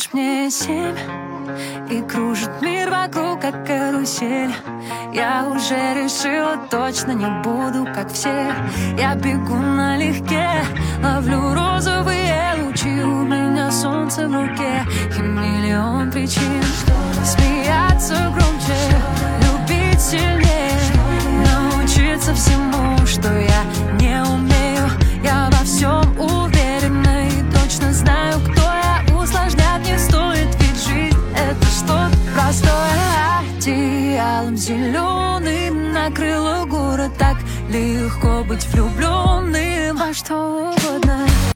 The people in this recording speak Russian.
звонишь мне 7 и кружит мир вокруг, как карусель. Я уже решила, точно не буду, как все. Я бегу налегке, ловлю розовые лучи. У меня солнце в руке и миллион причин смеяться громче, любить сильнее, научиться всему, что я не умею. Я во всем уверена и точно знаю, кто я. Усложнять не стоит, ведь жизнь — это что-то простое. Одеялом зеленым накрыло город. Так легко быть влюбленным во что угодно.